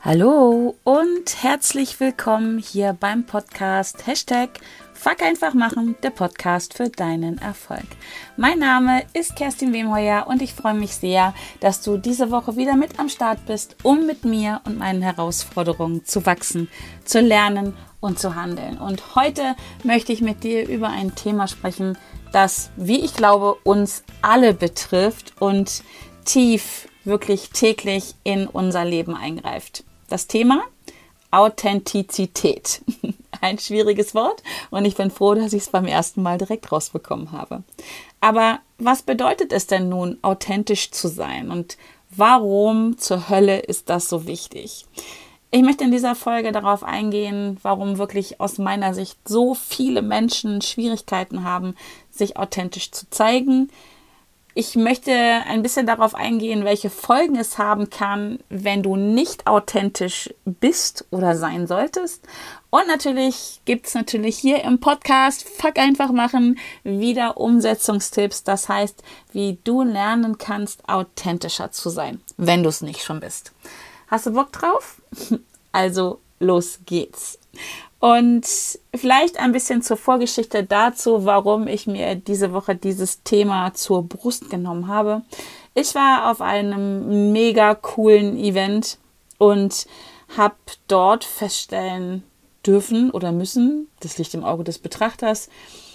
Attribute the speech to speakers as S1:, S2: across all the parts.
S1: Hallo und herzlich willkommen hier beim Podcast Fuck einfach machen, der Podcast für deinen Erfolg. Mein Name ist Kerstin Wemheuer und ich freue mich sehr, dass du diese Woche wieder mit am Start bist, um mit mir und meinen Herausforderungen zu wachsen, zu lernen und zu handeln. Und heute möchte ich mit dir über ein Thema sprechen, das, wie ich glaube, uns alle betrifft und wirklich täglich in unser Leben eingreift. Das Thema Authentizität. Ein schwieriges Wort und ich bin froh, dass ich es beim ersten Mal direkt rausbekommen habe. Aber was bedeutet es denn nun, authentisch zu sein und warum zur Hölle ist das so wichtig? Ich möchte in dieser Folge darauf eingehen, warum wirklich aus meiner Sicht so viele Menschen Schwierigkeiten haben, sich authentisch zu zeigen. Ich möchte ein bisschen darauf eingehen, welche Folgen es haben kann, wenn du nicht authentisch bist oder sein solltest. Und natürlich gibt es hier im Podcast Fuck einfach machen wieder Umsetzungstipps. Das heißt, wie du lernen kannst, authentischer zu sein, wenn du es nicht schon bist. Hast du Bock drauf? Also los geht's. Und vielleicht ein bisschen zur Vorgeschichte dazu, warum ich mir diese Woche dieses Thema zur Brust genommen habe. Ich war auf einem mega coolen Event und habe dort feststellen dürfen oder müssen, das liegt im Auge des Betrachters,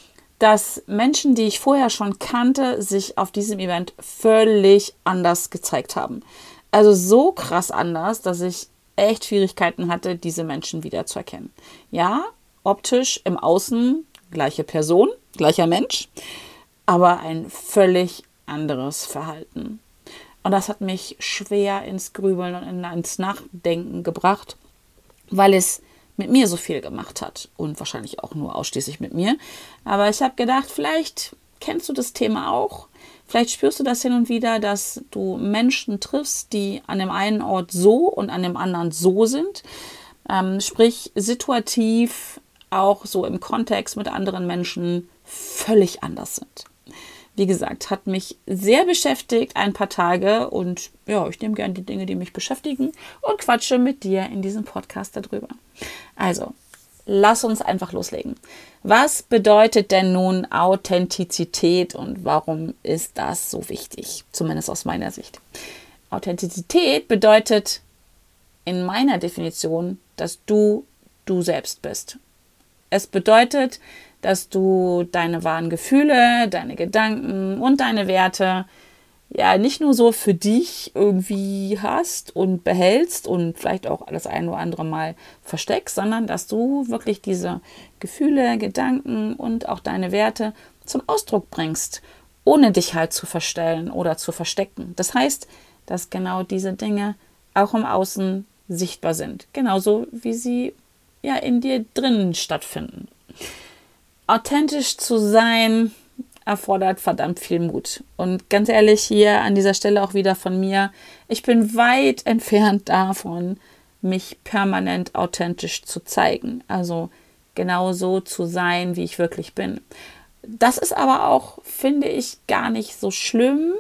S1: dass Menschen, die ich vorher schon kannte, sich auf diesem Event völlig anders gezeigt haben. Also so krass anders, dass ich echt Schwierigkeiten hatte, diese Menschen wiederzuerkennen. Ja, optisch im Außen gleiche Person, gleicher Mensch, aber ein völlig anderes Verhalten. Und das hat mich schwer ins Grübeln und ins Nachdenken gebracht, weil es mit mir so viel gemacht hat und wahrscheinlich auch nur ausschließlich mit mir. Aber ich habe gedacht, vielleicht kennst du das Thema auch. Vielleicht spürst du das hin und wieder, dass du Menschen triffst, die an dem einen Ort so und an dem anderen so sind. Sprich, situativ auch so im Kontext mit anderen Menschen völlig anders sind. Wie gesagt, hat mich sehr beschäftigt ein paar Tage und ja, ich nehme gerne die Dinge, die mich beschäftigen und quatsche mit dir in diesem Podcast darüber. Also, lass uns einfach loslegen. Was bedeutet denn nun Authentizität und warum ist das so wichtig? Zumindest aus meiner Sicht. Authentizität bedeutet in meiner Definition, dass du selbst bist. Es bedeutet, dass du deine wahren Gefühle, deine Gedanken und deine Werte ja nicht nur so für dich irgendwie hast und behältst und vielleicht auch das ein oder andere Mal versteckst, sondern dass du wirklich diese Gefühle, Gedanken und auch deine Werte zum Ausdruck bringst, ohne dich halt zu verstellen oder zu verstecken. Das heißt, dass genau diese Dinge auch im Außen sichtbar sind, genauso wie sie ja in dir drinnen stattfinden. Authentisch zu sein erfordert verdammt viel Mut. Und ganz ehrlich, hier an dieser Stelle auch wieder von mir, ich bin weit entfernt davon, mich permanent authentisch zu zeigen. Also genau so zu sein, wie ich wirklich bin. Das ist aber auch, finde ich, gar nicht so schlimm,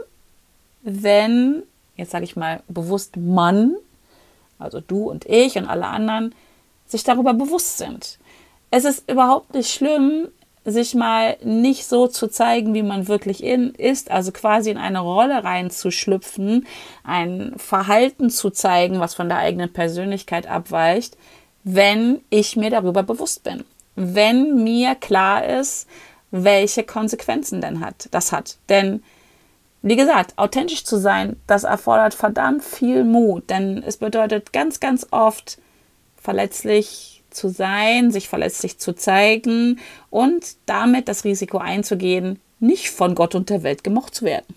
S1: wenn, jetzt sage ich mal bewusst Mann, also du und ich und alle anderen, sich darüber bewusst sind. Es ist überhaupt nicht schlimm, sich mal nicht so zu zeigen, wie man wirklich ist, also quasi in eine Rolle reinzuschlüpfen, ein Verhalten zu zeigen, was von der eigenen Persönlichkeit abweicht, wenn ich mir darüber bewusst bin. Wenn mir klar ist, welche Konsequenzen das hat. Denn, wie gesagt, authentisch zu sein, das erfordert verdammt viel Mut, denn es bedeutet ganz, ganz oft verletzlich zu sein, sich verletzlich zu zeigen und damit das Risiko einzugehen, nicht von Gott und der Welt gemocht zu werden.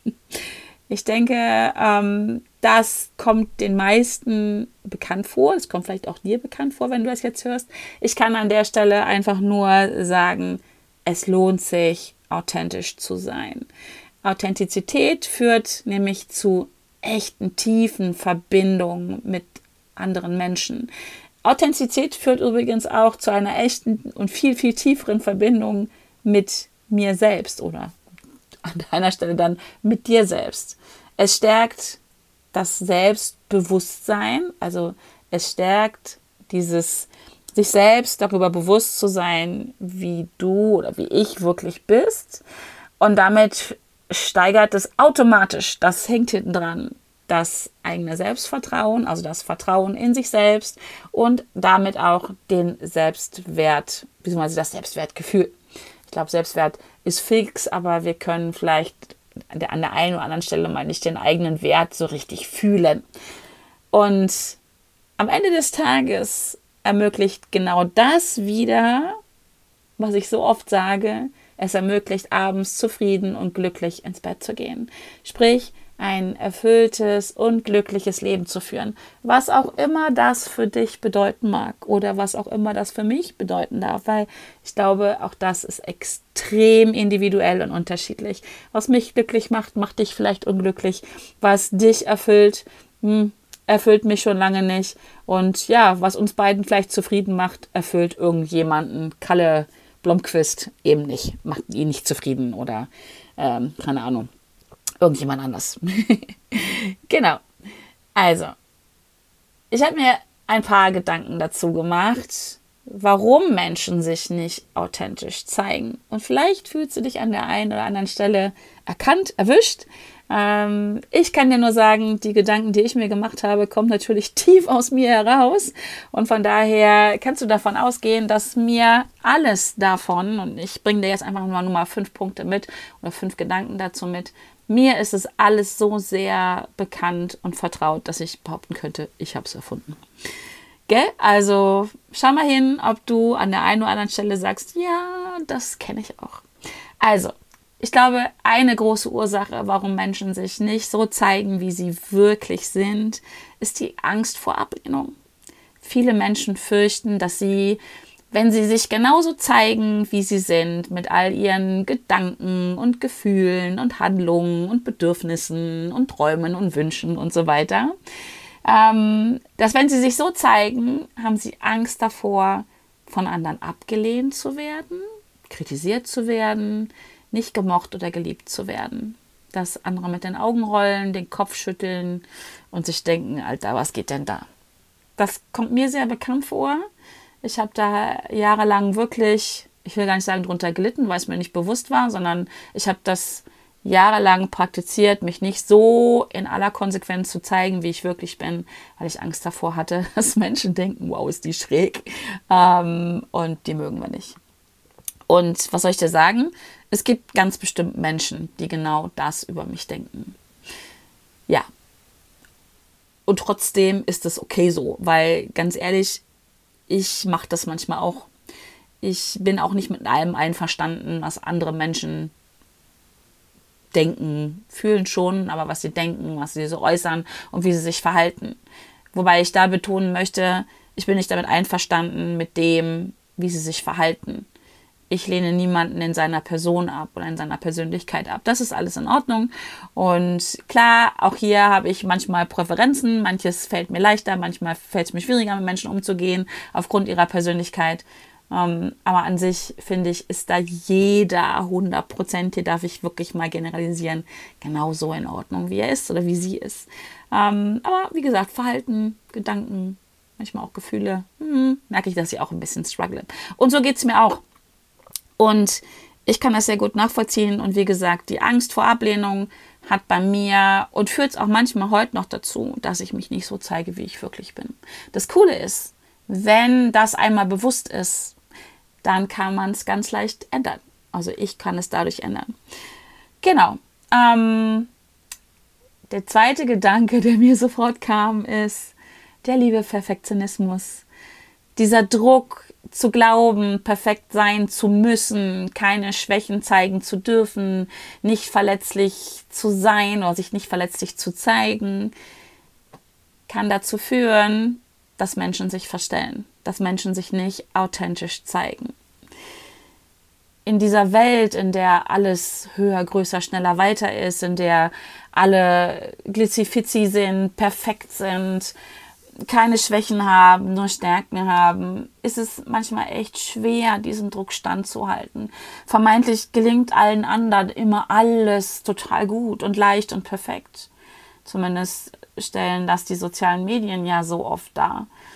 S1: Ich denke, das kommt den meisten bekannt vor. Es kommt vielleicht auch dir bekannt vor, wenn du das jetzt hörst. Ich kann an der Stelle einfach nur sagen, es lohnt sich, authentisch zu sein. Authentizität führt nämlich zu echten, tiefen Verbindungen mit anderen Menschen. Authentizität führt übrigens auch zu einer echten und viel, viel tieferen Verbindung mit mir selbst oder an deiner Stelle dann mit dir selbst. Es stärkt das Selbstbewusstsein, also Es stärkt dieses sich selbst darüber bewusst zu sein, wie du oder wie ich wirklich bist. Und damit steigert es automatisch, das hängt hinten dran, das eigene Selbstvertrauen, also das Vertrauen in sich selbst und damit auch den Selbstwert, beziehungsweise das Selbstwertgefühl. Ich glaube, Selbstwert ist fix, aber wir können vielleicht an der einen oder anderen Stelle mal nicht den eigenen Wert so richtig fühlen. Und am Ende des Tages ermöglicht genau das wieder, was ich so oft sage, es ermöglicht, abends zufrieden und glücklich ins Bett zu gehen. Sprich, ein erfülltes und glückliches Leben zu führen. Was auch immer das für dich bedeuten mag oder was auch immer das für mich bedeuten darf, weil ich glaube, auch das ist extrem individuell und unterschiedlich. Was mich glücklich macht, macht dich vielleicht unglücklich. Was dich erfüllt, erfüllt mich schon lange nicht. Und ja, was uns beiden vielleicht zufrieden macht, erfüllt irgendjemanden. Kalle Blomqvist eben nicht, macht ihn nicht zufrieden oder keine Ahnung, irgendjemand anders. Genau. Also, ich habe mir ein paar Gedanken dazu gemacht, warum Menschen sich nicht authentisch zeigen. Und vielleicht fühlst du dich an der einen oder anderen Stelle erkannt, erwischt. Ich kann dir nur sagen, die Gedanken, die ich mir gemacht habe, kommen natürlich tief aus mir heraus. Und von daher kannst du davon ausgehen, dass mir alles davon, und ich bringe dir jetzt einfach nur mal 5 Punkte mit oder 5 Gedanken dazu mit, mir ist es alles so sehr bekannt und vertraut, dass ich behaupten könnte, ich habe es erfunden. Gell? Also schau mal hin, ob du an der einen oder anderen Stelle sagst, ja, das kenne ich auch. Also, ich glaube, eine große Ursache, warum Menschen sich nicht so zeigen, wie sie wirklich sind, ist die Angst vor Ablehnung. Viele Menschen fürchten, dass sie, wenn sie sich genauso zeigen, wie sie sind, mit all ihren Gedanken und Gefühlen und Handlungen und Bedürfnissen und Träumen und Wünschen und so weiter, dass wenn sie sich so zeigen, haben sie Angst davor, von anderen abgelehnt zu werden, kritisiert zu werden, nicht gemocht oder geliebt zu werden. Dass andere mit den Augen rollen, den Kopf schütteln und sich denken, Alter, was geht denn da? Das kommt mir sehr bekannt vor. Ich habe da jahrelang wirklich, ich will gar nicht sagen drunter gelitten, weil es mir nicht bewusst war, sondern ich habe das jahrelang praktiziert, mich nicht so in aller Konsequenz zu zeigen, wie ich wirklich bin, weil ich Angst davor hatte, dass Menschen denken, wow, ist die schräg, und die mögen wir nicht. Und was soll ich dir sagen? Es gibt ganz bestimmt Menschen, die genau das über mich denken. Ja. Und trotzdem ist es okay so, weil ganz ehrlich, ich mache das manchmal auch. Ich bin auch nicht mit allem einverstanden, was andere Menschen denken, fühlen schon, aber was sie denken, was sie so äußern und wie sie sich verhalten. Wobei ich da betonen möchte, ich bin nicht damit einverstanden mit dem, wie sie sich verhalten. Ich lehne niemanden in seiner Person ab oder in seiner Persönlichkeit ab. Das ist alles in Ordnung. Und klar, auch hier habe ich manchmal Präferenzen. Manches fällt mir leichter, manchmal fällt es mir schwieriger, mit Menschen umzugehen, aufgrund ihrer Persönlichkeit. Aber an sich, finde ich, ist da jeder 100%, hier darf ich wirklich mal generalisieren, genauso in Ordnung, wie er ist oder wie sie ist. Aber wie gesagt, Verhalten, Gedanken, manchmal auch Gefühle, merke ich, dass ich auch ein bisschen struggle. Und so geht es mir auch. Und ich kann das sehr gut nachvollziehen. Und wie gesagt, die Angst vor Ablehnung hat bei mir und führt es auch manchmal heute noch dazu, dass ich mich nicht so zeige, wie ich wirklich bin. Das Coole ist, wenn das einmal bewusst ist, dann kann man es ganz leicht ändern. Also ich kann es dadurch ändern. Genau. Der zweite Gedanke, der mir sofort kam, ist der liebe Perfektionismus. Dieser Druck zu glauben, perfekt sein zu müssen, keine Schwächen zeigen zu dürfen, nicht verletzlich zu sein oder sich nicht verletzlich zu zeigen, kann dazu führen, dass Menschen sich verstellen, dass Menschen sich nicht authentisch zeigen. In dieser Welt, in der alles höher, größer, schneller, weiter ist, in der alle glitzy-fitzy sind, perfekt sind, keine Schwächen haben, nur Stärken haben, ist es manchmal echt schwer, diesem Druck standzuhalten. Vermeintlich gelingt allen anderen immer alles total gut und leicht und perfekt. Zumindest stellen das die sozialen Medien ja so oft dar.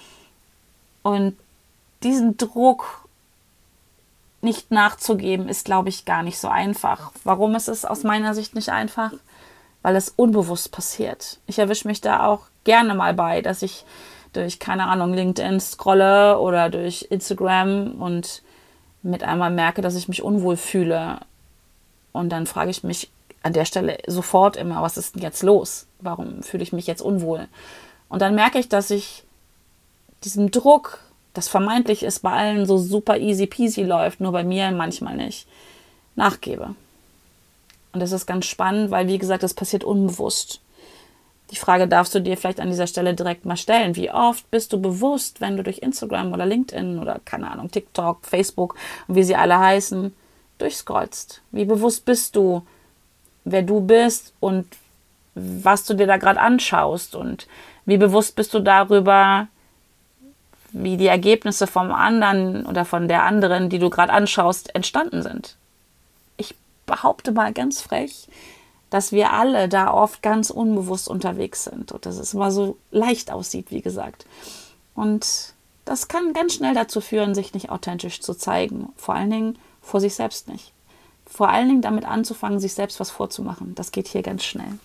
S1: Und diesen Druck nicht nachzugeben, ist, glaube ich, gar nicht so einfach. Warum ist es aus meiner Sicht nicht einfach? Weil es unbewusst passiert. Ich erwische mich da auch gerne mal bei, dass ich durch, keine Ahnung, LinkedIn scrolle oder durch Instagram und mit einmal merke, dass ich mich unwohl fühle. Und dann frage ich mich an der Stelle sofort immer, was ist denn jetzt los? Warum fühle ich mich jetzt unwohl? Und dann merke ich, dass ich diesem Druck, das vermeintlich ist, bei allen so super easy peasy läuft, nur bei mir manchmal nicht, nachgebe. Und das ist ganz spannend, weil, wie gesagt, das passiert unbewusst. Die Frage darfst du dir vielleicht an dieser Stelle direkt mal stellen. Wie oft bist du bewusst, wenn du durch Instagram oder LinkedIn oder, keine Ahnung, TikTok, Facebook und wie sie alle heißen, durchscrollst? Wie bewusst bist du, wer du bist und was du dir da gerade anschaust? Und wie bewusst bist du darüber, wie die Ergebnisse vom anderen oder von der anderen, die du gerade anschaust, entstanden sind? Ich behaupte mal ganz frech, dass wir alle da oft ganz unbewusst unterwegs sind und dass es immer so leicht aussieht, wie gesagt. Und das kann ganz schnell dazu führen, sich nicht authentisch zu zeigen. Vor allen Dingen vor sich selbst nicht. Vor allen Dingen damit anzufangen, sich selbst was vorzumachen. Das geht hier ganz schnell.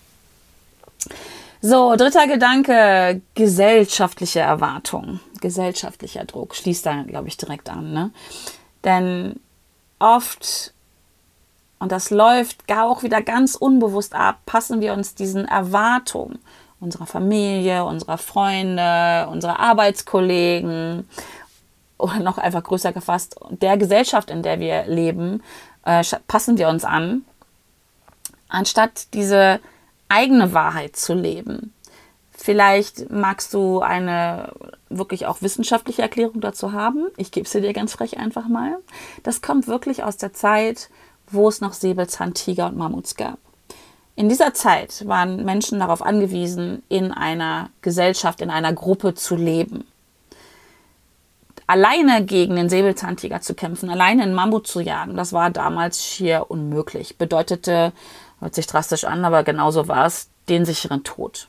S1: So, dritter Gedanke, gesellschaftliche Erwartung. Gesellschaftlicher Druck schließt da, glaube ich, direkt an. Ne? Denn oft, und das läuft gar auch wieder ganz unbewusst ab, passen wir uns diesen Erwartungen unserer Familie, unserer Freunde, unserer Arbeitskollegen oder noch einfach größer gefasst, der Gesellschaft, in der wir leben, passen wir uns an, anstatt diese eigene Wahrheit zu leben. Vielleicht magst du eine wirklich auch wissenschaftliche Erklärung dazu haben. Ich gebe sie dir ganz frech einfach mal. Das kommt wirklich aus der Zeit, wo es noch Säbelzahntiger und Mammuts gab. In dieser Zeit waren Menschen darauf angewiesen, in einer Gesellschaft, in einer Gruppe zu leben. Alleine gegen den Säbelzahntiger zu kämpfen, alleine einen Mammut zu jagen, das war damals schier unmöglich. Bedeutete, hört sich drastisch an, aber genauso war es, den sicheren Tod.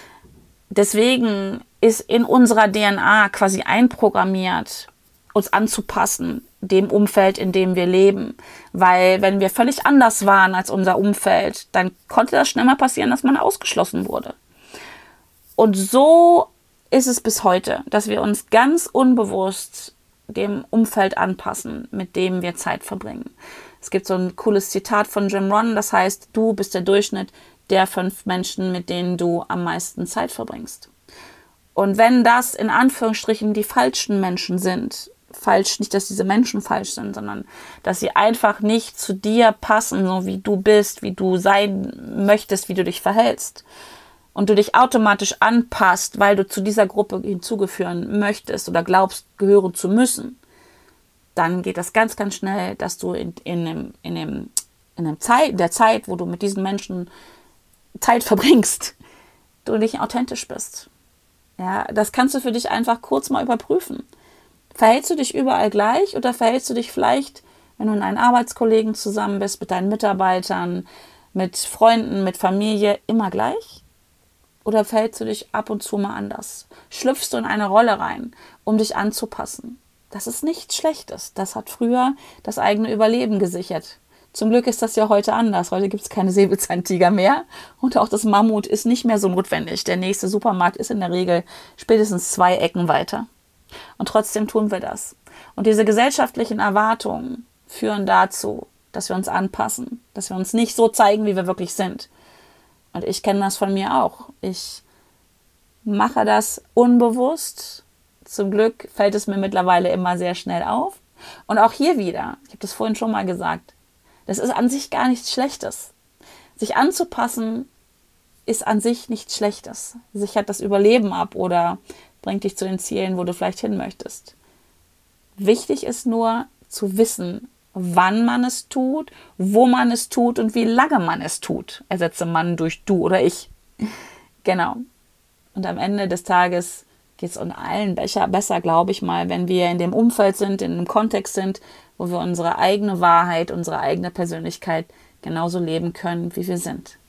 S1: Deswegen ist in unserer DNA quasi einprogrammiert, uns anzupassen, dem Umfeld, in dem wir leben. Weil wenn wir völlig anders waren als unser Umfeld, dann konnte das schnell mal passieren, dass man ausgeschlossen wurde. Und so ist es bis heute, dass wir uns ganz unbewusst dem Umfeld anpassen, mit dem wir Zeit verbringen. Es gibt so ein cooles Zitat von Jim Rohn, das heißt, du bist der Durchschnitt der 5 Menschen, mit denen du am meisten Zeit verbringst. Und wenn das in Anführungsstrichen die falschen Menschen sind, falsch, nicht, dass diese Menschen falsch sind, sondern dass sie einfach nicht zu dir passen, so wie du bist, wie du sein möchtest, wie du dich verhältst. Und du dich automatisch anpasst, weil du zu dieser Gruppe hinzugeführen möchtest oder glaubst, gehören zu müssen, dann geht das ganz, ganz schnell, dass du in der Zeit, wo du mit diesen Menschen Zeit verbringst, du nicht authentisch bist. Ja, das kannst du für dich einfach kurz mal überprüfen. Verhältst du dich überall gleich oder verhältst du dich vielleicht, wenn du mit deinen Arbeitskollegen zusammen bist, mit deinen Mitarbeitern, mit Freunden, mit Familie, immer gleich? Oder verhältst du dich ab und zu mal anders? Schlüpfst du in eine Rolle rein, um dich anzupassen? Das ist nichts Schlechtes. Das hat früher das eigene Überleben gesichert. Zum Glück ist das ja heute anders. Heute gibt es keine Säbelzahntiger mehr und auch das Mammut ist nicht mehr so notwendig. Der nächste Supermarkt ist in der Regel spätestens 2 Ecken weiter. Und trotzdem tun wir das. Und diese gesellschaftlichen Erwartungen führen dazu, dass wir uns anpassen, dass wir uns nicht so zeigen, wie wir wirklich sind. Und ich kenne das von mir auch. Ich mache das unbewusst. Zum Glück fällt es mir mittlerweile immer sehr schnell auf. Und auch hier wieder, ich habe das vorhin schon mal gesagt, das ist an sich gar nichts Schlechtes. Sich anzupassen ist an sich nichts Schlechtes. Sichert das Überleben ab oder bringt dich zu den Zielen, wo du vielleicht hin möchtest. Wichtig ist nur zu wissen, wann man es tut, wo man es tut und wie lange man es tut. Ersetze Mann durch du oder ich. Genau. Und am Ende des Tages geht es uns allen besser, glaube ich mal, wenn wir in dem Umfeld sind, in dem Kontext sind, wo wir unsere eigene Wahrheit, unsere eigene Persönlichkeit genauso leben können, wie wir sind.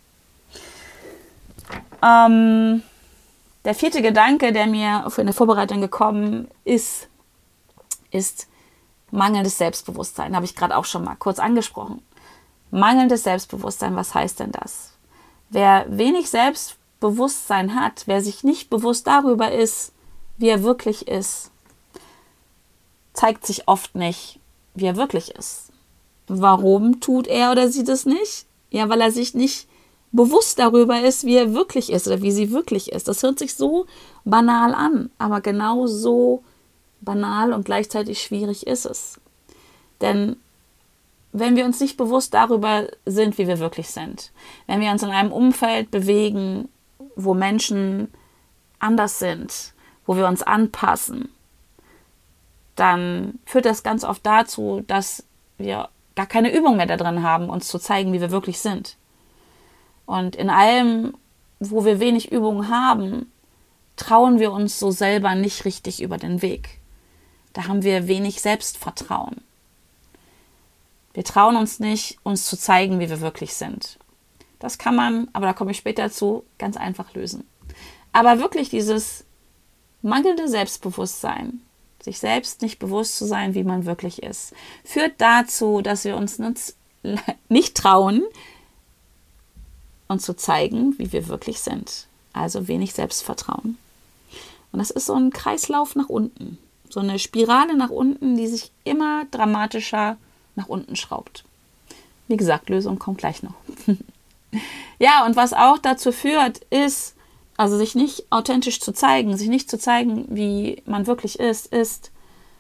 S1: Der 4. Gedanke, der mir für eine Vorbereitung gekommen ist, ist mangelndes Selbstbewusstsein. Habe ich gerade auch schon mal kurz angesprochen. Mangelndes Selbstbewusstsein, was heißt denn das? Wer wenig Selbstbewusstsein hat, wer sich nicht bewusst darüber ist, wie er wirklich ist, zeigt sich oft nicht, wie er wirklich ist. Warum tut er oder sie das nicht? Ja, weil er sich nicht bewusst darüber ist, wie er wirklich ist oder wie sie wirklich ist. Das hört sich so banal an, aber genau so banal und gleichzeitig schwierig ist es. Denn wenn wir uns nicht bewusst darüber sind, wie wir wirklich sind, wenn wir uns in einem Umfeld bewegen, wo Menschen anders sind, wo wir uns anpassen, dann führt das ganz oft dazu, dass wir gar keine Übung mehr da drin haben, uns zu zeigen, wie wir wirklich sind. Und in allem, wo wir wenig Übung haben, trauen wir uns so selber nicht richtig über den Weg. Da haben wir wenig Selbstvertrauen. Wir trauen uns nicht, uns zu zeigen, wie wir wirklich sind. Das kann man, aber da komme ich später zu, ganz einfach lösen. Aber wirklich dieses mangelnde Selbstbewusstsein, sich selbst nicht bewusst zu sein, wie man wirklich ist, führt dazu, dass wir uns nicht trauen, uns zu zeigen, wie wir wirklich sind. Also wenig Selbstvertrauen. Und das ist so ein Kreislauf nach unten. So eine Spirale nach unten, die sich immer dramatischer nach unten schraubt. Wie gesagt, Lösung kommt gleich noch. Ja, und was auch dazu führt, ist, also sich nicht authentisch zu zeigen, sich nicht zu zeigen, wie man wirklich ist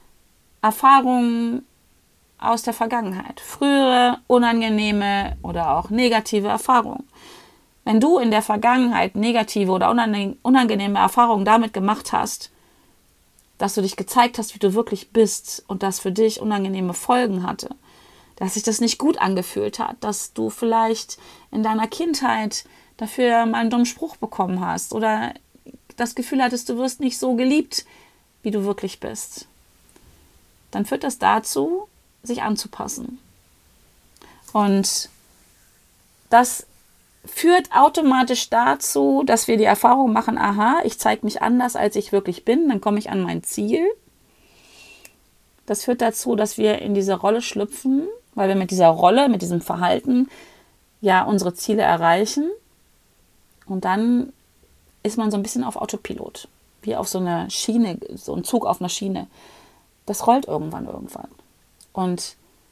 S1: Erfahrungen aus der Vergangenheit. Frühere, unangenehme oder auch negative Erfahrungen. Wenn du in der Vergangenheit negative oder unangenehme Erfahrungen damit gemacht hast, dass du dich gezeigt hast, wie du wirklich bist und das für dich unangenehme Folgen hatte, dass sich das nicht gut angefühlt hat, dass du vielleicht in deiner Kindheit dafür mal einen dummen Spruch bekommen hast oder das Gefühl hattest, du wirst nicht so geliebt, wie du wirklich bist, dann führt das dazu, sich anzupassen. Und das führt automatisch dazu, dass wir die Erfahrung machen, aha, ich zeige mich anders, als ich wirklich bin, dann komme ich an mein Ziel. Das führt dazu, dass wir in diese Rolle schlüpfen, weil wir mit dieser Rolle, mit diesem Verhalten ja unsere Ziele erreichen. Und dann ist man so ein bisschen auf Autopilot, wie auf so einer Schiene, so ein Zug auf einer Schiene. Das rollt irgendwann. Und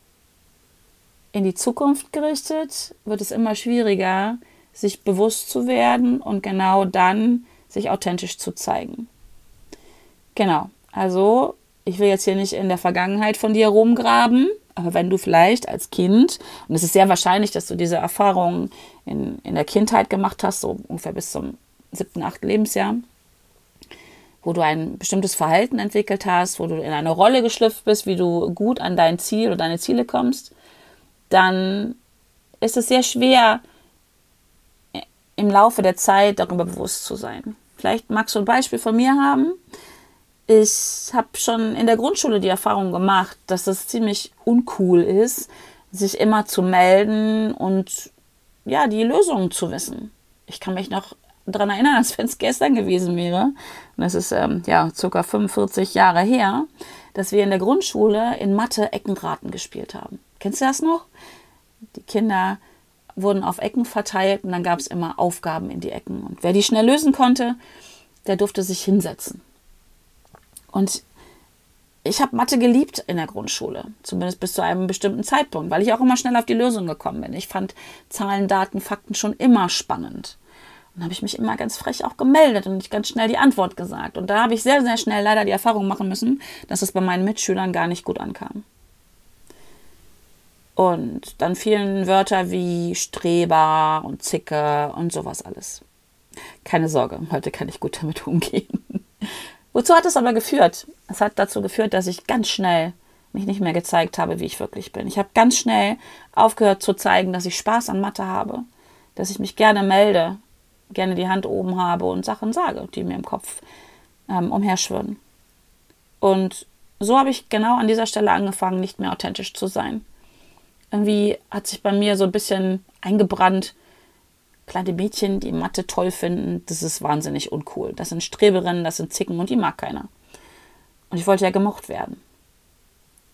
S1: in die Zukunft gerichtet wird es immer schwieriger, sich bewusst zu werden und genau dann sich authentisch zu zeigen. Genau, also ich will jetzt hier nicht in der Vergangenheit von dir rumgraben, aber wenn du vielleicht als Kind, und es ist sehr wahrscheinlich, dass du diese Erfahrungen in der Kindheit gemacht hast, so ungefähr bis zum 7., 8. Lebensjahr, wo du ein bestimmtes Verhalten entwickelt hast, wo du in eine Rolle geschlüpft bist, wie du gut an dein Ziel oder deine Ziele kommst, dann ist es sehr schwer, im Laufe der Zeit darüber bewusst zu sein. Vielleicht magst du ein Beispiel von mir haben. Ich habe schon in der Grundschule die Erfahrung gemacht, dass es ziemlich uncool ist, sich immer zu melden und ja, die Lösungen zu wissen. Ich kann mich noch daran erinnern, als wenn es gestern gewesen wäre. Und das ist ca. 45 Jahre her, dass wir in der Grundschule in Mathe Eckenraten gespielt haben. Kennst du das noch? Die Kinder wurden auf Ecken verteilt und dann gab es immer Aufgaben in die Ecken. Und wer die schnell lösen konnte, der durfte sich hinsetzen. Und ich habe Mathe geliebt in der Grundschule, zumindest bis zu einem bestimmten Zeitpunkt, weil ich auch immer schnell auf die Lösung gekommen bin. Ich fand Zahlen, Daten, Fakten schon immer spannend. Und habe ich mich immer ganz frech auch gemeldet und ganz schnell die Antwort gesagt. Und da habe ich sehr, sehr schnell leider die Erfahrung machen müssen, dass es bei meinen Mitschülern gar nicht gut ankam. Und dann fielen Wörter wie Streber und Zicke und sowas alles. Keine Sorge, heute kann ich gut damit umgehen. Wozu hat es aber geführt? Es hat dazu geführt, dass ich ganz schnell mich nicht mehr gezeigt habe, wie ich wirklich bin. Ich habe ganz schnell aufgehört zu zeigen, dass ich Spaß an Mathe habe, dass ich mich gerne melde, gerne die Hand oben habe und Sachen sage, die mir im Kopf umherschwirren. Und so habe ich genau an dieser Stelle angefangen, nicht mehr authentisch zu sein. Irgendwie hat sich bei mir so ein bisschen eingebrannt, kleine Mädchen, die Mathe toll finden, das ist wahnsinnig uncool. Das sind Streberinnen, das sind Zicken und die mag keiner. Und ich wollte ja gemocht werden.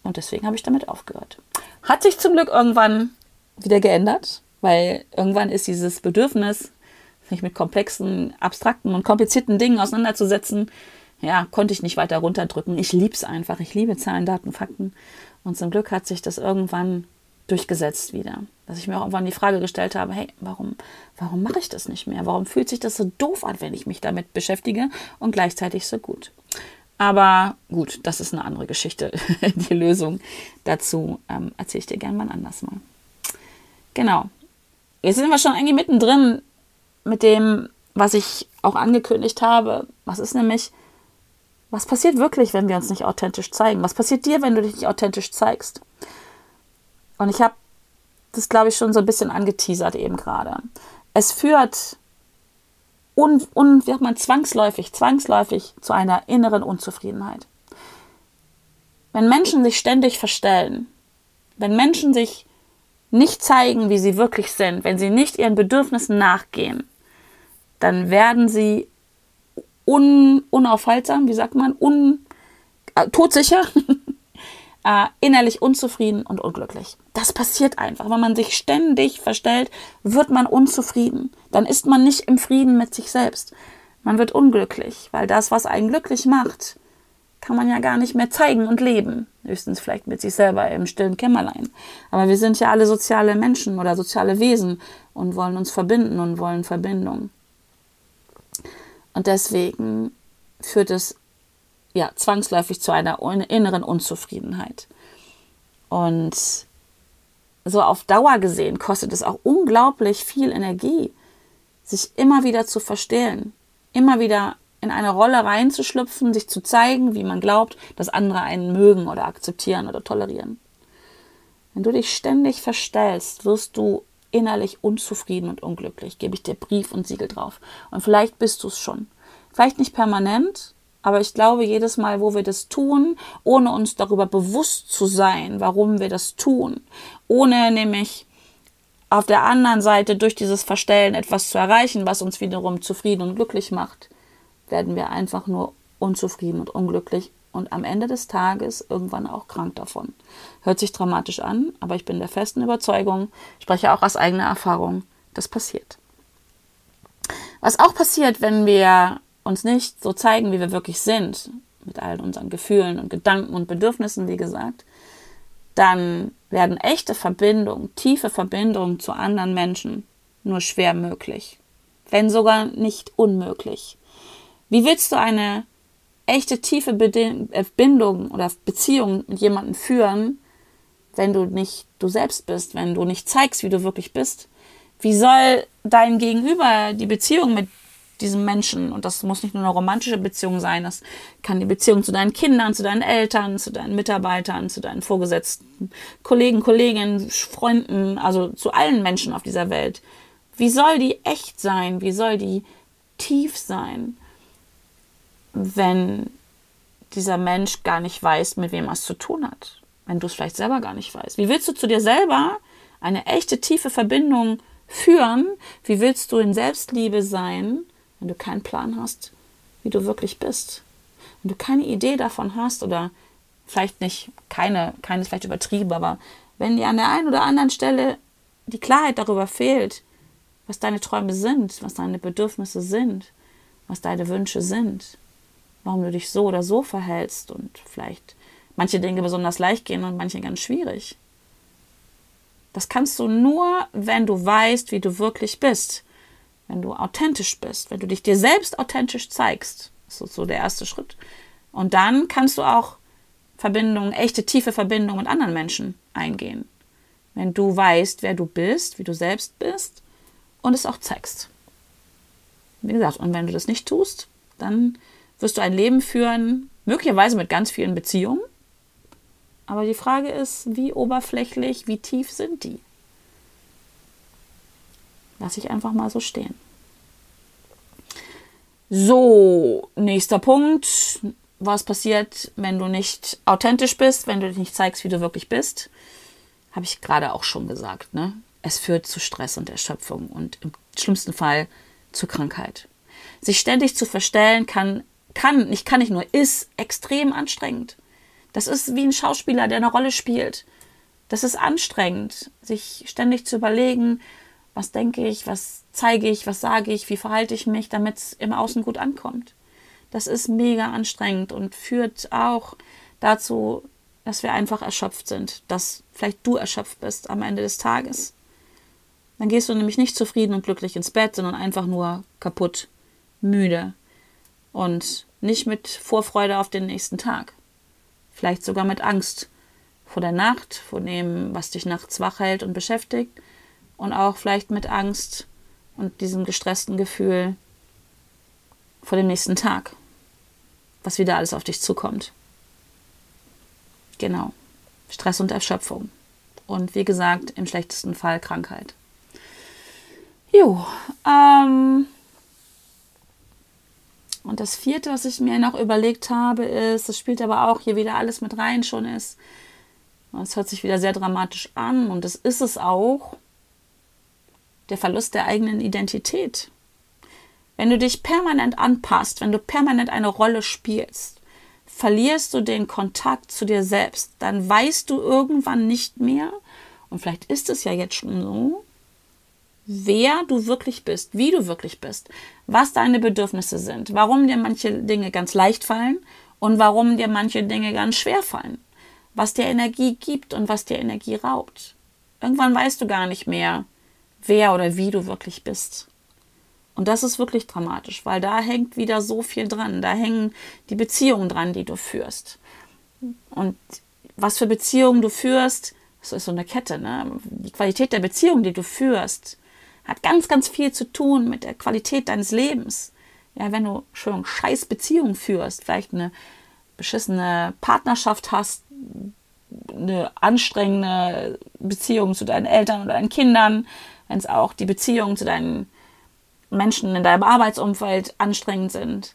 S1: Und deswegen habe ich damit aufgehört. Hat sich zum Glück irgendwann wieder geändert, weil irgendwann ist dieses Bedürfnis, sich mit komplexen, abstrakten und komplizierten Dingen auseinanderzusetzen, ja, konnte ich nicht weiter runterdrücken. Ich liebe es einfach. Ich liebe Zahlen, Daten, Fakten. Und zum Glück hat sich das irgendwann durchgesetzt wieder. Dass ich mir auch irgendwann die Frage gestellt habe, hey, warum mache ich das nicht mehr? Warum fühlt sich das so doof an, wenn ich mich damit beschäftige und gleichzeitig so gut? Aber gut, das ist eine andere Geschichte. Die Lösung dazu erzähle ich dir gerne mal anders mal. Genau. Jetzt sind wir schon eigentlich mittendrin mit dem, was ich auch angekündigt habe. Was ist nämlich, was passiert wirklich, wenn wir uns nicht authentisch zeigen? Was passiert dir, wenn du dich nicht authentisch zeigst? Und ich habe das, glaube ich, schon so ein bisschen angeteasert eben gerade. Es führt zwangsläufig zu einer inneren Unzufriedenheit. Wenn Menschen sich ständig verstellen, wenn Menschen sich nicht zeigen, wie sie wirklich sind, wenn sie nicht ihren Bedürfnissen nachgehen, dann werden sie unaufhaltsam, wie sagt man, todsicher, innerlich unzufrieden und unglücklich. Das passiert einfach. Wenn man sich ständig verstellt, wird man unzufrieden. Dann ist man nicht im Frieden mit sich selbst. Man wird unglücklich, weil das, was einen glücklich macht, kann man ja gar nicht mehr zeigen und leben. Höchstens vielleicht mit sich selber im stillen Kämmerlein. Aber wir sind ja alle soziale Menschen oder soziale Wesen und wollen uns verbinden und wollen Verbindung. Und deswegen führt es ja zwangsläufig zu einer inneren Unzufriedenheit. Und so auf Dauer gesehen kostet es auch unglaublich viel Energie, sich immer wieder zu verstellen, immer wieder in eine Rolle reinzuschlüpfen, sich zu zeigen, wie man glaubt, dass andere einen mögen oder akzeptieren oder tolerieren. Wenn du dich ständig verstellst, wirst du innerlich unzufrieden und unglücklich, gebe ich dir Brief und Siegel drauf. Und vielleicht bist du es schon. Vielleicht nicht permanent, aber ich glaube, jedes Mal, wo wir das tun, ohne uns darüber bewusst zu sein, warum wir das tun, ohne nämlich auf der anderen Seite durch dieses Verstellen etwas zu erreichen, was uns wiederum zufrieden und glücklich macht, werden wir einfach nur unzufrieden und unglücklich und am Ende des Tages irgendwann auch krank davon. Hört sich dramatisch an, aber ich bin der festen Überzeugung, spreche auch aus eigener Erfahrung, das passiert. Was auch passiert, wenn wir uns nicht so zeigen, wie wir wirklich sind, mit all unseren Gefühlen und Gedanken und Bedürfnissen, wie gesagt, dann werden echte Verbindungen, tiefe Verbindungen zu anderen Menschen nur schwer möglich, wenn sogar nicht unmöglich. Wie willst du eine echte, tiefe Bindung oder Beziehung mit jemandem führen, wenn du nicht du selbst bist, wenn du nicht zeigst, wie du wirklich bist? Wie soll dein Gegenüber die Beziehung mit diesem Menschen, und das muss nicht nur eine romantische Beziehung sein, das kann die Beziehung zu deinen Kindern, zu deinen Eltern, zu deinen Mitarbeitern, zu deinen Vorgesetzten, Kollegen, Kolleginnen, Freunden, also zu allen Menschen auf dieser Welt. Wie soll die echt sein? Wie soll die tief sein, wenn dieser Mensch gar nicht weiß, mit wem er es zu tun hat? Wenn du es vielleicht selber gar nicht weißt. Wie willst du zu dir selber eine echte, tiefe Verbindung führen? Wie willst du in Selbstliebe sein, wenn du keinen Plan hast, wie du wirklich bist? Wenn du keine Idee davon hast oder vielleicht nicht, keine ist vielleicht übertrieben, aber wenn dir an der einen oder anderen Stelle die Klarheit darüber fehlt, was deine Träume sind, was deine Bedürfnisse sind, was deine Wünsche sind, warum du dich so oder so verhältst und vielleicht manche Dinge besonders leicht gehen und manche ganz schwierig. Das kannst du nur, wenn du weißt, wie du wirklich bist. Wenn du authentisch bist, wenn du dich dir selbst authentisch zeigst. Das ist so der erste Schritt. Und dann kannst du auch Verbindungen, echte, tiefe Verbindungen mit anderen Menschen eingehen. Wenn du weißt, wer du bist, wie du selbst bist und es auch zeigst. Wie gesagt, und wenn du das nicht tust, dann wirst du ein Leben führen, möglicherweise mit ganz vielen Beziehungen. Aber die Frage ist, wie oberflächlich, wie tief sind die? Lass ich einfach mal so stehen. So, nächster Punkt. Was passiert, wenn du nicht authentisch bist, wenn du dich nicht zeigst, wie du wirklich bist? Habe ich gerade auch schon gesagt, ne? Es führt zu Stress und Erschöpfung und im schlimmsten Fall zu Krankheit. Sich ständig zu verstellen ist extrem anstrengend. Das ist wie ein Schauspieler, der eine Rolle spielt. Das ist anstrengend, sich ständig zu überlegen, was denke ich, was zeige ich, was sage ich, wie verhalte ich mich, damit es im Außen gut ankommt. Das ist mega anstrengend und führt auch dazu, dass wir einfach erschöpft sind, dass vielleicht du erschöpft bist am Ende des Tages. Dann gehst du nämlich nicht zufrieden und glücklich ins Bett, sondern einfach nur kaputt, müde und nicht mit Vorfreude auf den nächsten Tag. Vielleicht sogar mit Angst vor der Nacht, vor dem, was dich nachts wach hält und beschäftigt und auch vielleicht mit Angst und diesem gestressten Gefühl vor dem nächsten Tag, was wieder alles auf dich zukommt. Genau, Stress und Erschöpfung und wie gesagt, im schlechtesten Fall Krankheit. Und das vierte, was ich mir noch überlegt habe, ist, das spielt aber auch hier wieder alles mit rein schon ist, es hört sich wieder sehr dramatisch an und das ist es auch, der Verlust der eigenen Identität. Wenn du dich permanent anpasst, wenn du permanent eine Rolle spielst, verlierst du den Kontakt zu dir selbst. Dann weißt du irgendwann nicht mehr, und vielleicht ist es ja jetzt schon so, wer du wirklich bist, wie du wirklich bist, was deine Bedürfnisse sind, warum dir manche Dinge ganz leicht fallen und warum dir manche Dinge ganz schwer fallen, was dir Energie gibt und was dir Energie raubt. Irgendwann weißt du gar nicht mehr, wer oder wie du wirklich bist. Und das ist wirklich dramatisch, weil da hängt wieder so viel dran. Da hängen die Beziehungen dran, die du führst. Und was für Beziehungen du führst, das ist so eine Kette, ne? Die Qualität der Beziehung, die du führst, hat ganz, ganz viel zu tun mit der Qualität deines Lebens. Ja, wenn du schon scheiß Beziehungen führst, vielleicht eine beschissene Partnerschaft hast, eine anstrengende Beziehung zu deinen Eltern oder deinen Kindern, wenn es auch die Beziehungen zu deinen Menschen in deinem Arbeitsumfeld anstrengend sind,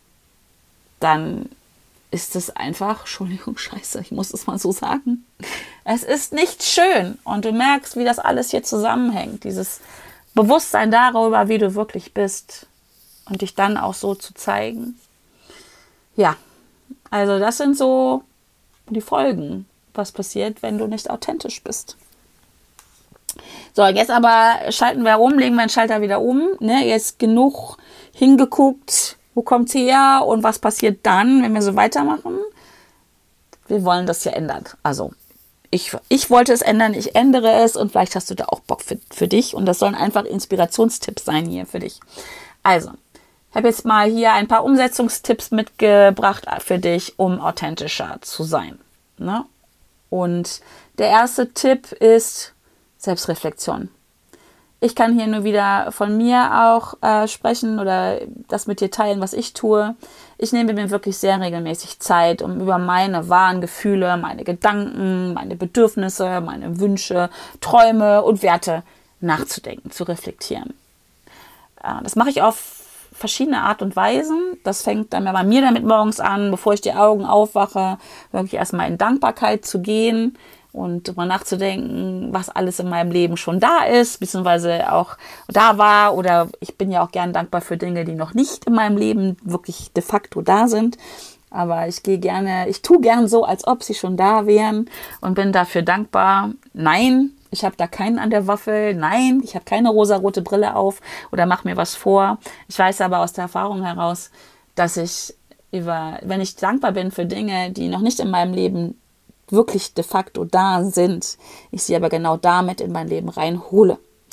S1: dann ist es einfach, Entschuldigung, scheiße, ich muss es mal so sagen, es ist nicht schön und du merkst, wie das alles hier zusammenhängt, dieses Bewusstsein darüber, wie du wirklich bist und dich dann auch so zu zeigen. Ja, also das sind so die Folgen, was passiert, wenn du nicht authentisch bist. So, jetzt aber schalten wir um, legen wir den Schalter wieder um. Ne? Jetzt genug hingeguckt, wo kommt's her und was passiert dann, wenn wir so weitermachen. Wir wollen das ja ändern. Also ich wollte es ändern, ich ändere es und vielleicht hast du da auch Bock für dich. Und das sollen einfach Inspirationstipps sein hier für dich. Also, ich habe jetzt mal hier ein paar Umsetzungstipps mitgebracht für dich, um authentischer zu sein. Ne? Und der erste Tipp ist Selbstreflexion. Ich kann hier nur wieder von mir auch sprechen oder das mit dir teilen, was ich tue. Ich nehme mir wirklich sehr regelmäßig Zeit, um über meine wahren Gefühle, meine Gedanken, meine Bedürfnisse, meine Wünsche, Träume und Werte nachzudenken, zu reflektieren. Das mache ich auf verschiedene Art und Weisen. Das fängt dann bei mir damit morgens an, bevor ich die Augen aufwache, wirklich erstmal in Dankbarkeit zu gehen und darüber nachzudenken, was alles in meinem Leben schon da ist, beziehungsweise auch da war, oder ich bin ja auch gern dankbar für Dinge, die noch nicht in meinem Leben wirklich de facto da sind, aber ich tue gern so, als ob sie schon da wären und bin dafür dankbar. Nein, ich habe da keinen an der Waffel, nein, ich habe keine rosarote Brille auf oder mache mir was vor. Ich weiß aber aus der Erfahrung heraus, dass wenn ich dankbar bin für Dinge, die noch nicht in meinem Leben wirklich de facto da sind, ich sie aber genau damit in mein Leben reinhole.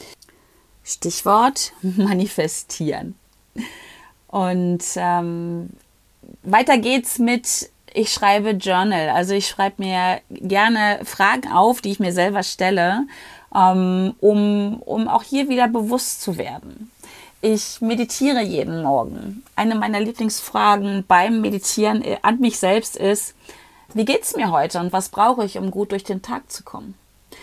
S1: Stichwort manifestieren. Und weiter geht's mit, ich schreibe Journal. Also ich schreibe mir gerne Fragen auf, die ich mir selber stelle, um auch hier wieder bewusst zu werden. Ich meditiere jeden Morgen. Eine meiner Lieblingsfragen beim Meditieren an mich selbst ist, wie geht's mir heute und was brauche ich, um gut durch den Tag zu kommen?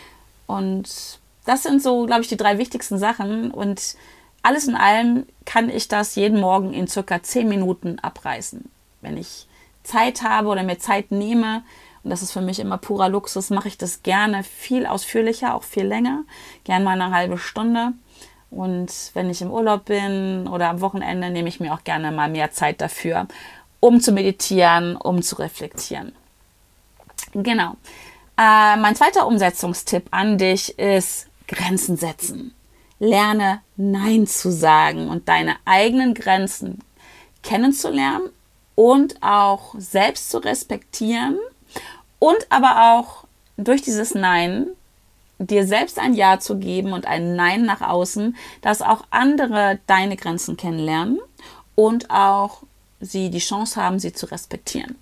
S1: Und das sind so, glaube ich, die 3 wichtigsten Sachen. Und alles in allem kann ich das jeden Morgen in circa 10 Minuten abreißen. Wenn ich Zeit habe oder mir Zeit nehme, und das ist für mich immer purer Luxus, mache ich das gerne viel ausführlicher, auch viel länger, gerne mal eine halbe Stunde. Und wenn ich im Urlaub bin oder am Wochenende, nehme ich mir auch gerne mal mehr Zeit dafür, um zu meditieren, um zu reflektieren. Genau. Mein zweiter Umsetzungstipp an dich ist Grenzen setzen. Lerne Nein zu sagen und deine eigenen Grenzen kennenzulernen und auch selbst zu respektieren und aber auch durch dieses Nein dir selbst ein Ja zu geben und ein Nein nach außen, dass auch andere deine Grenzen kennenlernen und auch sie die Chance haben, sie zu respektieren.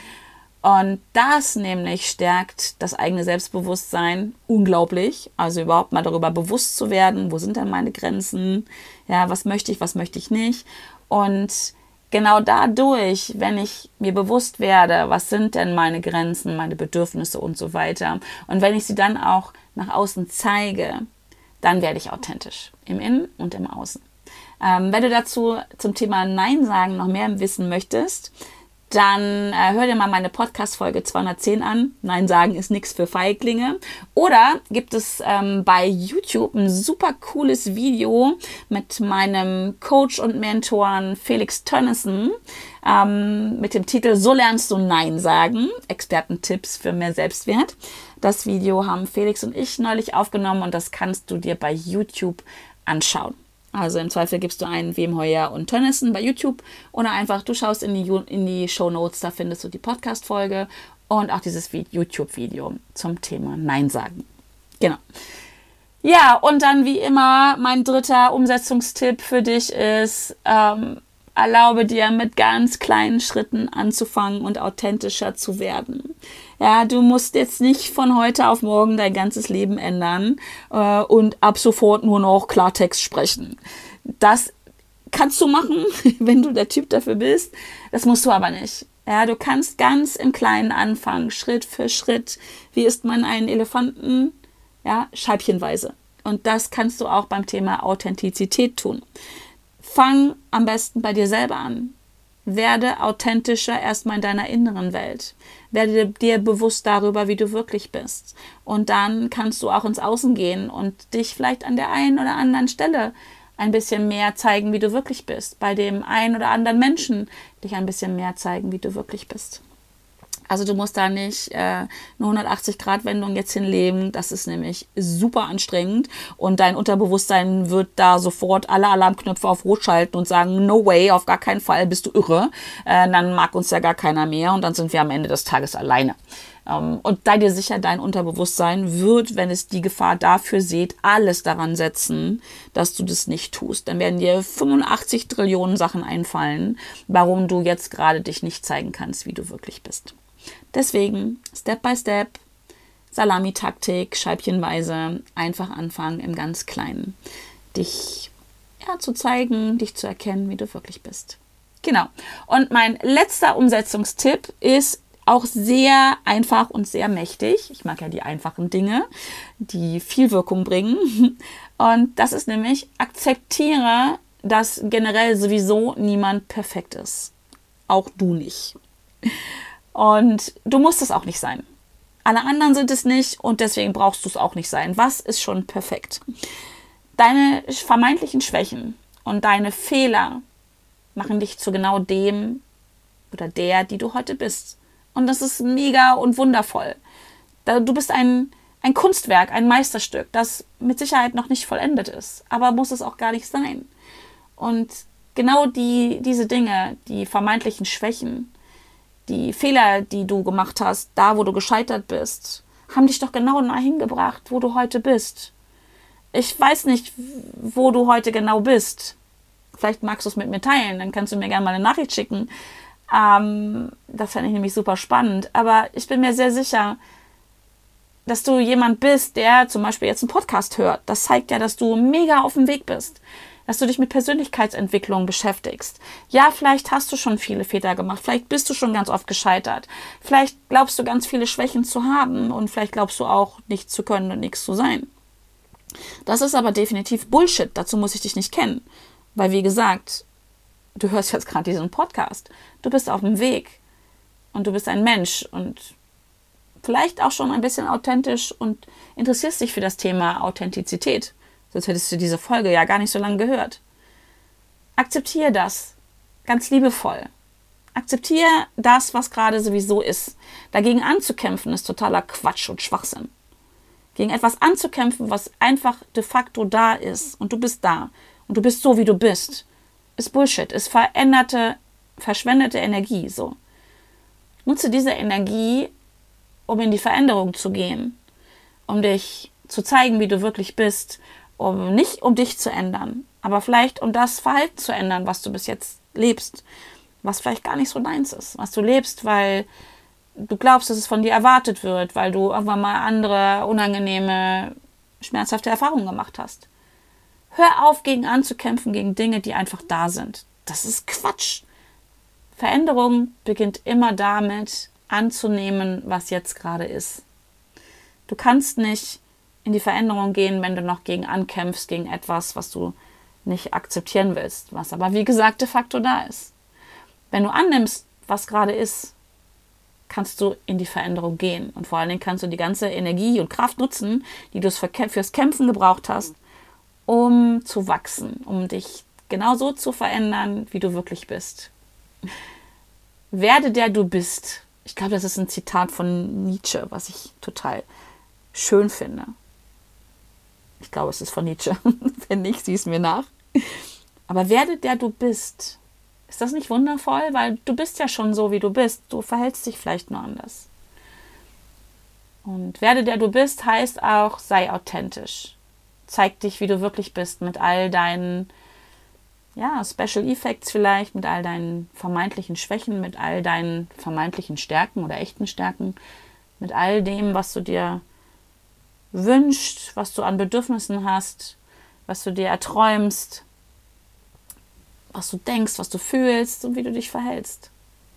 S1: Und das nämlich stärkt das eigene Selbstbewusstsein unglaublich. Also überhaupt mal darüber bewusst zu werden, wo sind denn meine Grenzen? Ja, was möchte ich nicht? Und genau dadurch, wenn ich mir bewusst werde, was sind denn meine Grenzen, meine Bedürfnisse und so weiter. Und wenn ich sie dann auch nach außen zeige, dann werde ich authentisch. Im Innen und im Außen. Wenn du dazu zum Thema Nein sagen noch mehr wissen möchtest, dann hör dir mal meine Podcast-Folge 210 an. Nein sagen ist nichts für Feiglinge. Oder gibt es bei YouTube ein super cooles Video mit meinem Coach und Mentoren Felix Tönnissen mit dem Titel So lernst du Nein sagen. Expertentipps für mehr Selbstwert. Das Video haben Felix und ich neulich aufgenommen und das kannst du dir bei YouTube anschauen. Also im Zweifel gibst du ein Wem Heuer und Tönnissen bei YouTube oder einfach du schaust in die Shownotes, da findest du die Podcast-Folge und auch dieses YouTube-Video zum Thema Nein sagen. Genau. Ja, und dann wie immer mein dritter Umsetzungstipp für dich ist, erlaube dir mit ganz kleinen Schritten anzufangen und authentischer zu werden. Ja, du musst jetzt nicht von heute auf morgen dein ganzes Leben ändern und ab sofort nur noch Klartext sprechen. Das kannst du machen, wenn du der Typ dafür bist. Das musst du aber nicht. Ja, du kannst ganz im Kleinen anfangen, Schritt für Schritt. Wie isst man einen Elefanten? Ja, scheibchenweise. Und das kannst du auch beim Thema Authentizität tun. Fang am besten bei dir selber an. Werde authentischer erstmal in deiner inneren Welt. Werde dir bewusst darüber, wie du wirklich bist. Und dann kannst du auch ins Außen gehen und dich vielleicht an der einen oder anderen Stelle ein bisschen mehr zeigen, wie du wirklich bist. Bei dem einen oder anderen Menschen dich ein bisschen mehr zeigen, wie du wirklich bist. Also du musst da nicht eine 180-Grad-Wendung jetzt hinlegen. Das ist nämlich super anstrengend. Und dein Unterbewusstsein wird da sofort alle Alarmknöpfe auf Rot schalten und sagen, no way, auf gar keinen Fall, bist du irre. Dann mag uns ja gar keiner mehr und dann sind wir am Ende des Tages alleine. Und sei dir sicher, dein Unterbewusstsein wird, wenn es die Gefahr dafür sieht, alles daran setzen, dass du das nicht tust. Dann werden dir 85 Trillionen Sachen einfallen, warum du jetzt gerade dich nicht zeigen kannst, wie du wirklich bist. Deswegen Step by Step, Salami-Taktik, scheibchenweise, einfach anfangen im ganz Kleinen. Dich zu zeigen, dich zu erkennen, wie du wirklich bist. Genau. Und mein letzter Umsetzungstipp ist auch sehr einfach und sehr mächtig. Ich mag ja die einfachen Dinge, die viel Wirkung bringen. Und das ist nämlich, akzeptiere, dass generell sowieso niemand perfekt ist. Auch du nicht. Und du musst es auch nicht sein. Alle anderen sind es nicht und deswegen brauchst du es auch nicht sein. Was ist schon perfekt? Deine vermeintlichen Schwächen und deine Fehler machen dich zu genau dem oder der, die du heute bist. Und das ist mega und wundervoll. Du bist ein Kunstwerk, ein Meisterstück, das mit Sicherheit noch nicht vollendet ist. Aber muss es auch gar nicht sein. Und genau diese Dinge, die vermeintlichen Schwächen, die Fehler, die du gemacht hast, da wo du gescheitert bist, haben dich doch genau dahin gebracht, wo du heute bist. Ich weiß nicht, wo du heute genau bist. Vielleicht magst du es mit mir teilen, dann kannst du mir gerne mal eine Nachricht schicken. Das fände ich nämlich super spannend. Aber ich bin mir sehr sicher, dass du jemand bist, der zum Beispiel jetzt einen Podcast hört. Das zeigt ja, dass du mega auf dem Weg bist. Dass du dich mit Persönlichkeitsentwicklung beschäftigst. Ja, vielleicht hast du schon viele Fehler gemacht. Vielleicht bist du schon ganz oft gescheitert. Vielleicht glaubst du ganz viele Schwächen zu haben und vielleicht glaubst du auch nichts zu können und nichts zu sein. Das ist aber definitiv Bullshit. Dazu muss ich dich nicht kennen. Weil wie gesagt, du hörst jetzt gerade diesen Podcast. Du bist auf dem Weg und du bist ein Mensch und vielleicht auch schon ein bisschen authentisch und interessierst dich für das Thema Authentizität. Sonst hättest du diese Folge ja gar nicht so lange gehört. Akzeptiere das. Ganz liebevoll. Akzeptiere das, was gerade sowieso ist. Dagegen anzukämpfen, ist totaler Quatsch und Schwachsinn. Gegen etwas anzukämpfen, was einfach de facto da ist und du bist da und du bist so, wie du bist, ist Bullshit, ist verschwendete Energie. So. Nutze diese Energie, um in die Veränderung zu gehen, um dich zu zeigen, wie du wirklich bist, nicht um dich zu ändern, aber vielleicht um das Verhalten zu ändern, was du bis jetzt lebst, was vielleicht gar nicht so deins ist, was du lebst, weil du glaubst, dass es von dir erwartet wird, weil du irgendwann mal andere unangenehme, schmerzhafte Erfahrungen gemacht hast. Hör auf, gegen anzukämpfen, gegen Dinge, die einfach da sind. Das ist Quatsch. Veränderung beginnt immer damit, anzunehmen, was jetzt gerade ist. Du kannst nicht in die Veränderung gehen, wenn du noch gegen ankämpfst, gegen etwas, was du nicht akzeptieren willst, was aber wie gesagt de facto da ist. Wenn du annimmst, was gerade ist, kannst du in die Veränderung gehen. Und vor allen Dingen kannst du die ganze Energie und Kraft nutzen, die du fürs Kämpfen gebraucht hast, um zu wachsen, um dich genauso zu verändern, wie du wirklich bist. Werde der du bist. Ich glaube, das ist ein Zitat von Nietzsche, was ich total schön finde. Ich glaube, es ist von Nietzsche. Wenn nicht, sieh es mir nach. Aber werde der du bist. Ist das nicht wundervoll? Weil du bist ja schon so, wie du bist. Du verhältst dich vielleicht nur anders. Und werde der du bist heißt auch, sei authentisch. Zeig dich, wie du wirklich bist, mit all deinen Special Effects vielleicht, mit all deinen vermeintlichen Schwächen, mit all deinen vermeintlichen Stärken oder echten Stärken, mit all dem, was du dir wünschst, was du an Bedürfnissen hast, was du dir erträumst, was du denkst, was du fühlst und wie du dich verhältst.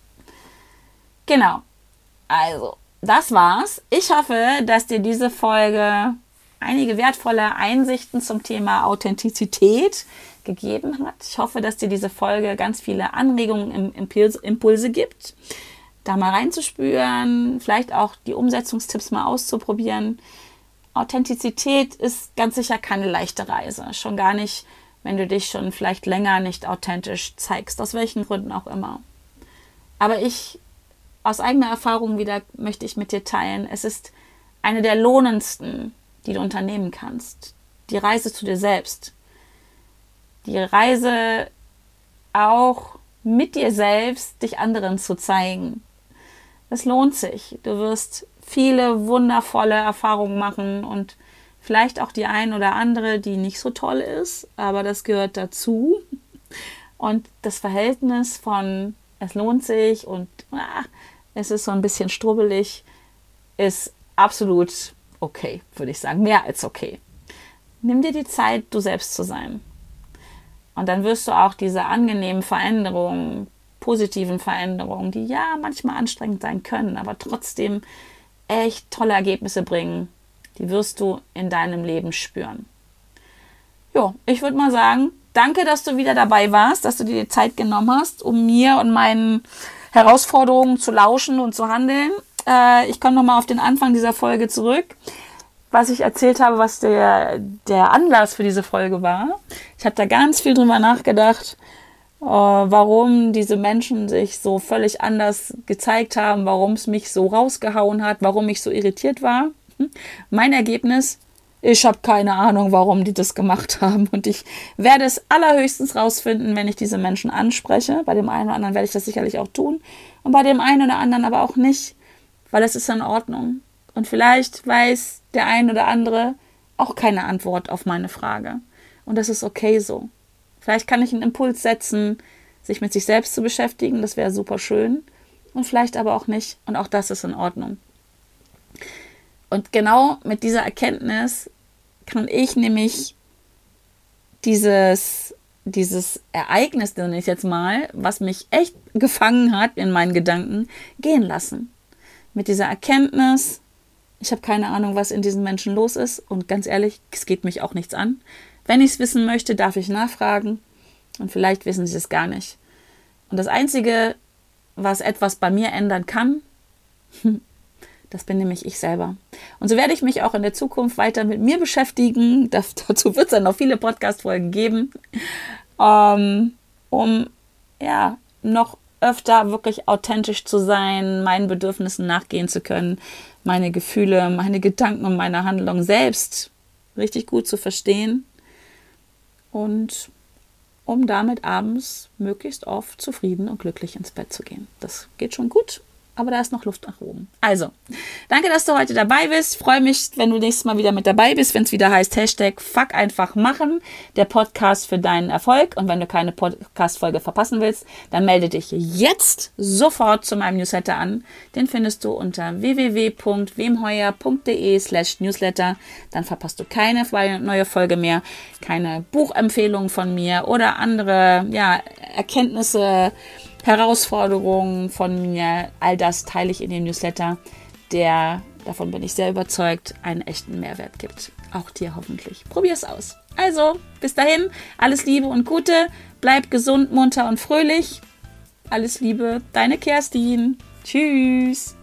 S1: Genau. Also, das war's. Ich hoffe, dass dir diese Folge einige wertvolle Einsichten zum Thema Authentizität gegeben hat. Ich hoffe, dass dir diese Folge ganz viele Anregungen, Impulse gibt, da mal reinzuspüren, vielleicht auch die Umsetzungstipps mal auszuprobieren. Authentizität ist ganz sicher keine leichte Reise. Schon gar nicht, wenn du dich schon vielleicht länger nicht authentisch zeigst, aus welchen Gründen auch immer. Aber aus eigener Erfahrung wieder möchte ich mit dir teilen, es ist eine der lohnendsten, die du unternehmen kannst. Die Reise zu dir selbst. Die Reise auch mit dir selbst, dich anderen zu zeigen. Es lohnt sich. Du wirst viele wundervolle Erfahrungen machen und vielleicht auch die ein oder andere, die nicht so toll ist, aber das gehört dazu. Und das Verhältnis von es lohnt sich und es ist so ein bisschen strubbelig, ist absolut okay, würde ich sagen. Mehr als okay. Nimm dir die Zeit, du selbst zu sein. Und dann wirst du auch diese angenehmen Veränderungen, positiven Veränderungen, die ja manchmal anstrengend sein können, aber trotzdem echt tolle Ergebnisse bringen, die wirst du in deinem Leben spüren. Jo, ich würde mal sagen, danke, dass du wieder dabei warst, dass du dir die Zeit genommen hast, um mir und meinen Herausforderungen zu lauschen und zu handeln. Ich komme nochmal auf den Anfang dieser Folge zurück, was ich erzählt habe, was der Anlass für diese Folge war. Ich habe da ganz viel drüber nachgedacht, warum diese Menschen sich so völlig anders gezeigt haben, warum es mich so rausgehauen hat, warum ich so irritiert war. Mein Ergebnis, ich habe keine Ahnung, warum die das gemacht haben. Und ich werde es allerhöchstens rausfinden, wenn ich diese Menschen anspreche. Bei dem einen oder anderen werde ich das sicherlich auch tun. Und bei dem einen oder anderen aber auch nicht, weil es ist in Ordnung. Und vielleicht weiß der ein oder andere auch keine Antwort auf meine Frage. Und das ist okay so. Vielleicht kann ich einen Impuls setzen, sich mit sich selbst zu beschäftigen. Das wäre super schön. Und vielleicht aber auch nicht. Und auch das ist in Ordnung. Und genau mit dieser Erkenntnis kann ich nämlich dieses Ereignis, nenne ich jetzt mal, was mich echt gefangen hat in meinen Gedanken, gehen lassen. Mit dieser Erkenntnis, ich habe keine Ahnung, was in diesen Menschen los ist. Und ganz ehrlich, es geht mich auch nichts an. Wenn ich es wissen möchte, darf ich nachfragen. Und vielleicht wissen sie es gar nicht. Und das Einzige, was etwas bei mir ändern kann, das bin nämlich ich selber. Und so werde ich mich auch in der Zukunft weiter mit mir beschäftigen. Dazu wird es dann noch viele Podcast-Folgen geben, um noch öfter wirklich authentisch zu sein, meinen Bedürfnissen nachgehen zu können, meine Gefühle, meine Gedanken und meine Handlungen selbst richtig gut zu verstehen und um damit abends möglichst oft zufrieden und glücklich ins Bett zu gehen. Das geht schon gut, aber da ist noch Luft nach oben. Also, danke, dass du heute dabei bist. Freue mich, wenn du nächstes Mal wieder mit dabei bist, wenn es wieder heißt #Fuck einfach machen, der Podcast für deinen Erfolg. Und wenn du keine Podcast-Folge verpassen willst, dann melde dich jetzt sofort zu meinem Newsletter an. Den findest du unter www.wemheuer.de/Newsletter. Dann verpasst du keine neue Folge mehr, keine Buchempfehlungen von mir oder andere Erkenntnisse, Herausforderungen von mir, all das teile ich in dem Newsletter, der, davon bin ich sehr überzeugt, einen echten Mehrwert gibt. Auch dir hoffentlich. Probier's aus. Also, bis dahin, alles Liebe und Gute, bleib gesund, munter und fröhlich. Alles Liebe, deine Kerstin. Tschüss.